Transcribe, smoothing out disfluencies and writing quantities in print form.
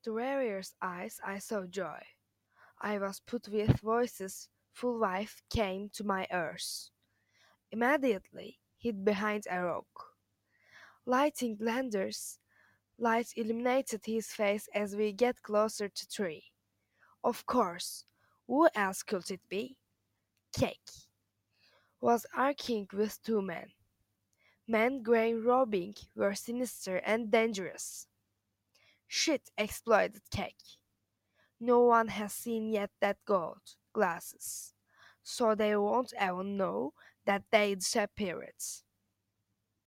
To warrior's eyes I saw joy. I was put with voices full life came to my ears. Immediately hid behind a rock. Lighting lanterns, light illuminated his face as we get closer to tree. Of course, who else could it be? Cake was arcing with two men. Men grey robing were sinister and dangerous. Shit, exploded Cake. No one has seen yet that gold glasses, so they won't even know that they disappeared.